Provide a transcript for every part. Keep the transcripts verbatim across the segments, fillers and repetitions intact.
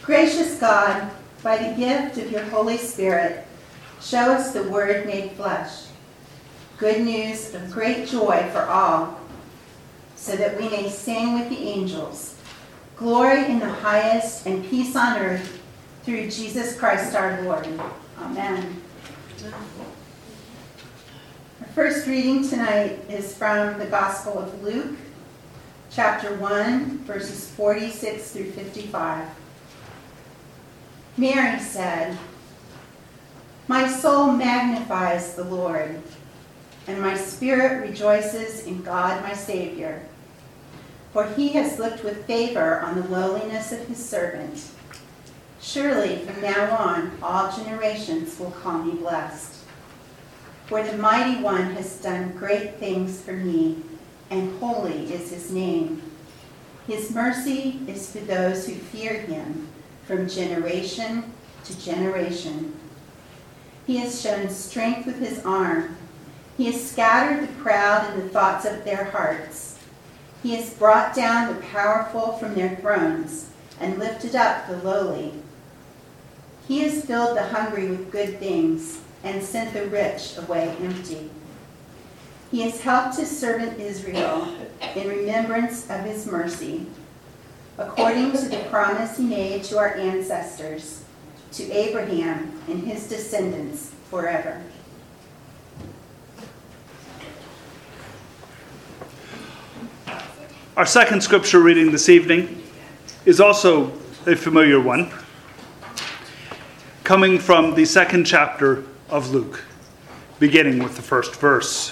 Gracious God, by the gift of your Holy Spirit, show us the Word made flesh, good news of great joy for all, so that we may sing with the angels, glory in the highest and peace on earth, through Jesus Christ our Lord. Amen. Our first reading tonight is from the Gospel of Luke, chapter one, verses forty-six through fifty-five. Mary said, "My soul magnifies the Lord, and my spirit rejoices in God my Savior, for he has looked with favor on the lowliness of his servant. Surely from now on all generations will call me blessed. For the Mighty One has done great things for me, and holy is his name. His mercy is for those who fear him from generation to generation. He has shown strength with his arm. He has scattered the proud in the thoughts of their hearts. He has brought down the powerful from their thrones and lifted up the lowly. He has filled the hungry with good things and sent the rich away empty. He has helped his servant Israel in remembrance of his mercy, according to the promise he made to our ancestors, to Abraham and his descendants forever." Our second scripture reading this evening is also a familiar one, coming from the second chapter of Luke, beginning with the first verse.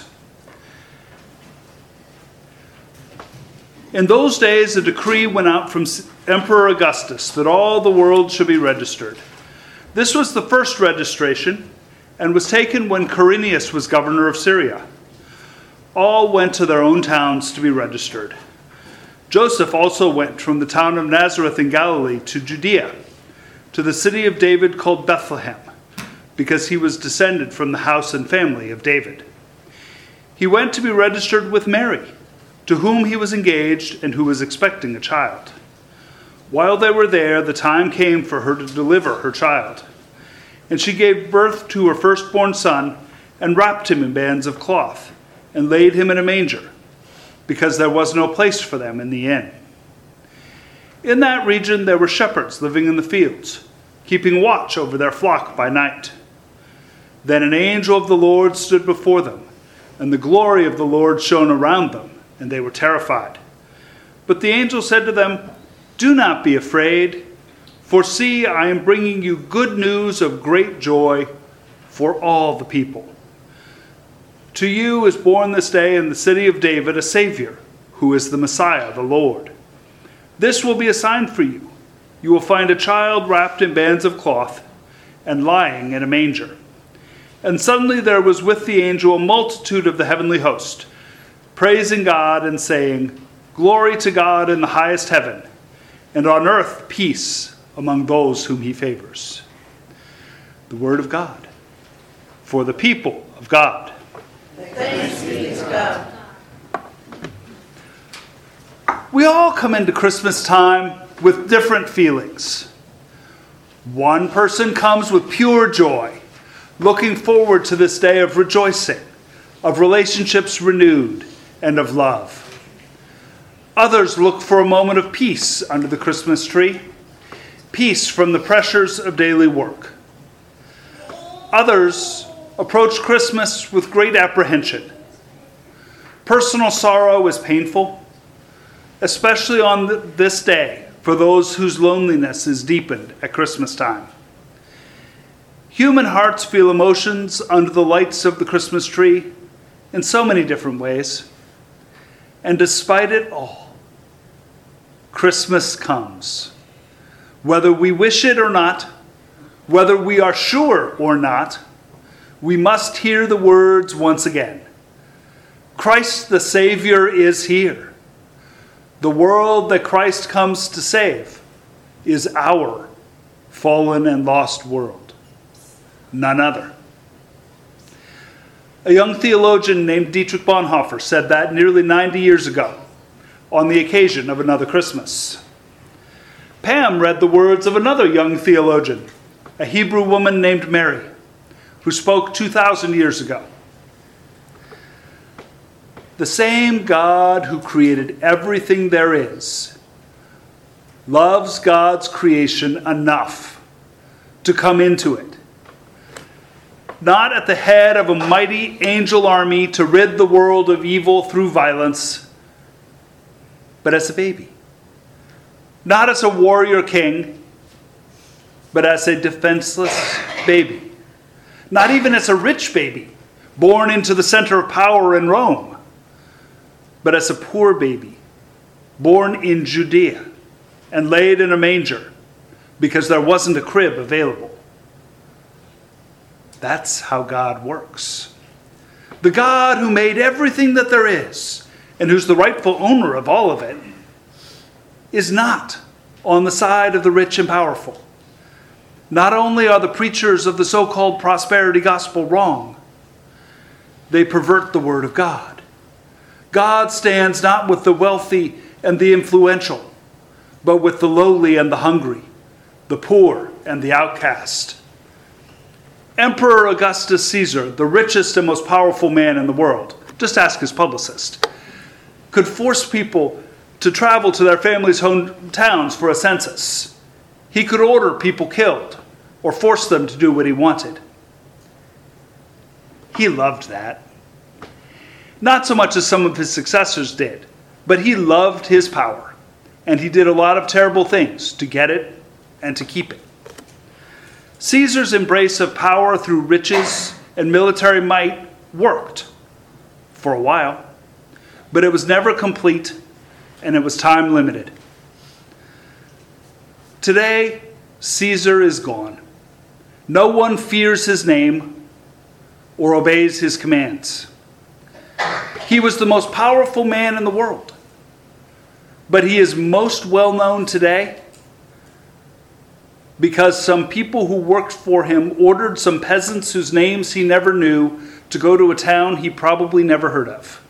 In those days, a decree went out from Emperor Augustus that all the world should be registered. This was the first registration and was taken when Quirinius was governor of Syria. All went to their own towns to be registered. Joseph also went from the town of Nazareth in Galilee to Judea, to the city of David called Bethlehem, because he was descended from the house and family of David. He went to be registered with Mary, to whom he was engaged and who was expecting a child. While they were there, the time came for her to deliver her child. And she gave birth to her firstborn son and wrapped him in bands of cloth and laid him in a manger, because there was no place for them in the inn. In that region there were shepherds living in the fields, keeping watch over their flock by night. Then an angel of the Lord stood before them, and the glory of the Lord shone around them, and they were terrified. But the angel said to them, "Do not be afraid, for see, I am bringing you good news of great joy for all the people. To you is born this day in the city of David a Savior, who is the Messiah, the Lord. This will be a sign for you. You will find a child wrapped in bands of cloth and lying in a manger." And suddenly there was with the angel a multitude of the heavenly host, praising God and saying, "Glory to God in the highest heaven, and on earth peace among those whom he favors." The word of God for the people of God. Thanks be to God. We all come into Christmas time with different feelings. One person comes with pure joy, looking forward to this day of rejoicing, of relationships renewed, and of love. Others look for a moment of peace under the Christmas tree, peace from the pressures of daily work. Others approach Christmas with great apprehension. Personal sorrow is painful, especially on this day for those whose loneliness is deepened at Christmas time. Human hearts feel emotions under the lights of the Christmas tree in so many different ways. And despite it all, Christmas comes. Whether we wish it or not, whether we are sure or not, we must hear the words once again. Christ the Savior is here. The world that Christ comes to save is our fallen and lost world, none other. A young theologian named Dietrich Bonhoeffer said that nearly ninety years ago, on the occasion of another Christmas. Pam read the words of another young theologian, a Hebrew woman named Mary, who spoke two thousand years ago. The same God who created everything there is loves God's creation enough to come into it. Not at the head of a mighty angel army to rid the world of evil through violence, but as a baby. Not as a warrior king, but as a defenseless baby. Not even as a rich baby, born into the center of power in Rome, but as a poor baby, born in Judea and laid in a manger because there wasn't a crib available. That's how God works. The God who made everything that there is and who's the rightful owner of all of it is not on the side of the rich and powerful. Not only are the preachers of the so-called prosperity gospel wrong, they pervert the word of God. God stands not with the wealthy and the influential, but with the lowly and the hungry, the poor and the outcast. Emperor Augustus Caesar, the richest and most powerful man in the world, just ask his publicist, could force people to travel to their families' hometowns for a census. He could order people killed or force them to do what he wanted. He loved that. Not so much as some of his successors did, but he loved his power, and he did a lot of terrible things to get it and to keep it. Caesar's embrace of power through riches and military might worked for a while, but it was never complete and it was time limited. Today, Caesar is gone. No one fears his name or obeys his commands. He was the most powerful man in the world, but he is most well known today because some people who worked for him ordered some peasants whose names he never knew to go to a town he probably never heard of.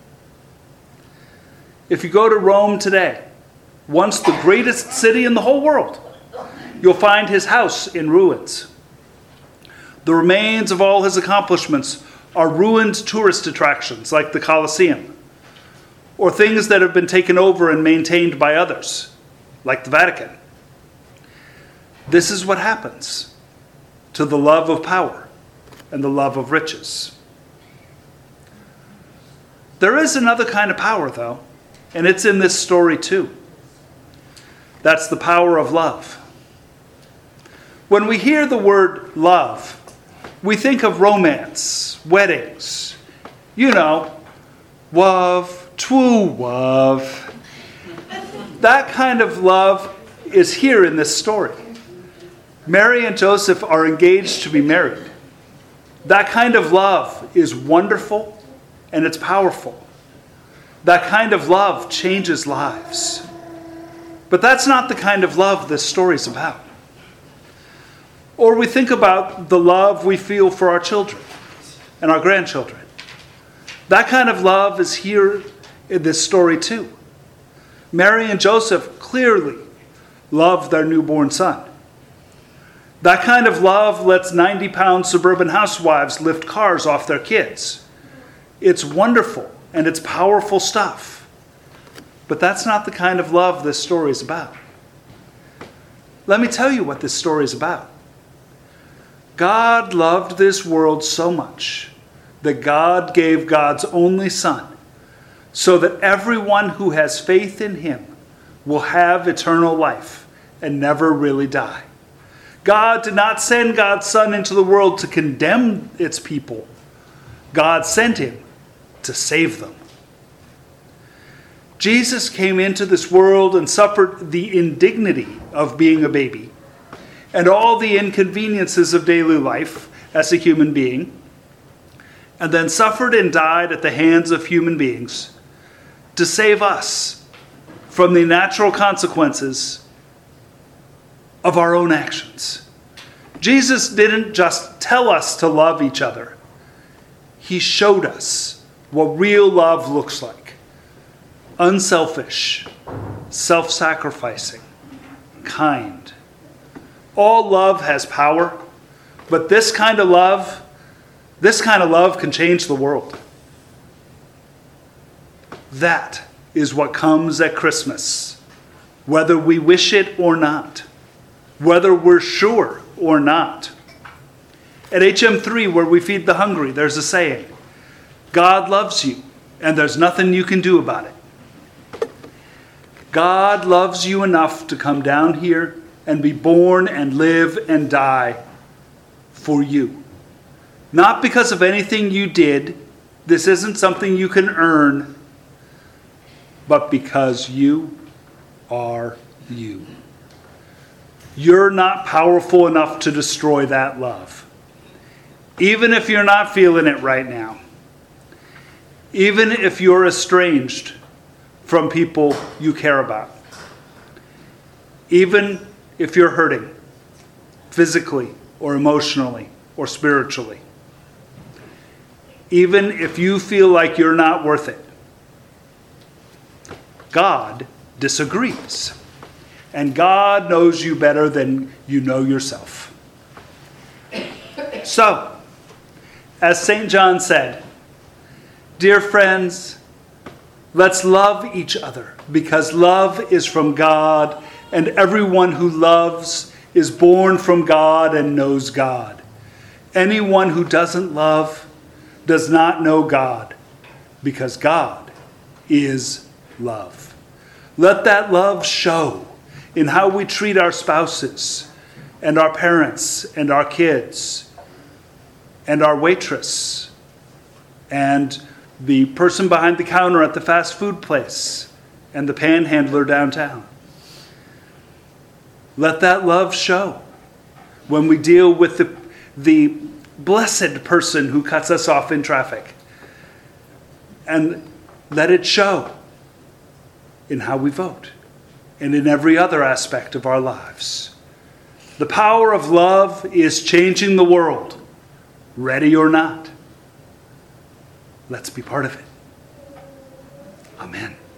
If you go to Rome today, once the greatest city in the whole world, you'll find his house in ruins. The remains of all his accomplishments are ruined tourist attractions like the Colosseum, or things that have been taken over and maintained by others, like the Vatican. This is what happens to the love of power and the love of riches. There is another kind of power, though, and it's in this story too. That's the power of love. When we hear the word love, we think of romance, weddings, you know, love, true love. That kind of love is here in this story. Mary and Joseph are engaged to be married. That kind of love is wonderful and it's powerful. That kind of love changes lives. But that's not the kind of love this story's about. Or we think about the love we feel for our children and our grandchildren. That kind of love is here in this story too. Mary and Joseph clearly love their newborn son. That kind of love lets ninety-pound suburban housewives lift cars off their kids. It's wonderful and it's powerful stuff. But that's not the kind of love this story is about. Let me tell you what this story is about. God loved this world so much that God gave God's only Son so that everyone who has faith in him will have eternal life and never really die. God did not send God's Son into the world to condemn its people. God sent him to save them. Jesus came into this world and suffered the indignity of being a baby and all the inconveniences of daily life as a human being, and then suffered and died at the hands of human beings to save us from the natural consequences of our own actions. Jesus didn't just tell us to love each other. He showed us what real love looks like. Unselfish, self-sacrificing, kind. All love has power, but this kind of love, this kind of love can change the world. That is what comes at Christmas, whether we wish it or not, whether we're sure or not. At H M three, where we feed the hungry, there's a saying, God loves you, and there's nothing you can do about it. God loves you enough to come down here and be born and live and die for you. Not because of anything you did. This isn't something you can earn, but because you are you. You're not powerful enough to destroy that love. Even if you're not feeling it right now. Even if you're estranged from people you care about. Even if you're hurting, physically or emotionally or spiritually. Even if you feel like you're not worth it. God disagrees. And God knows you better than you know yourself. So, as Saint John said, dear friends, let's love each other, because love is from God, and everyone who loves is born from God and knows God. Anyone who doesn't love does not know God, because God is love. Let that love show in how we treat our spouses and our parents and our kids and our waitress and the person behind the counter at the fast food place and the panhandler downtown. Let that love show when we deal with the, the blessed person who cuts us off in traffic. And let it show in how we vote and in every other aspect of our lives. The power of love is changing the world, ready or not. Let's be part of it. Amen.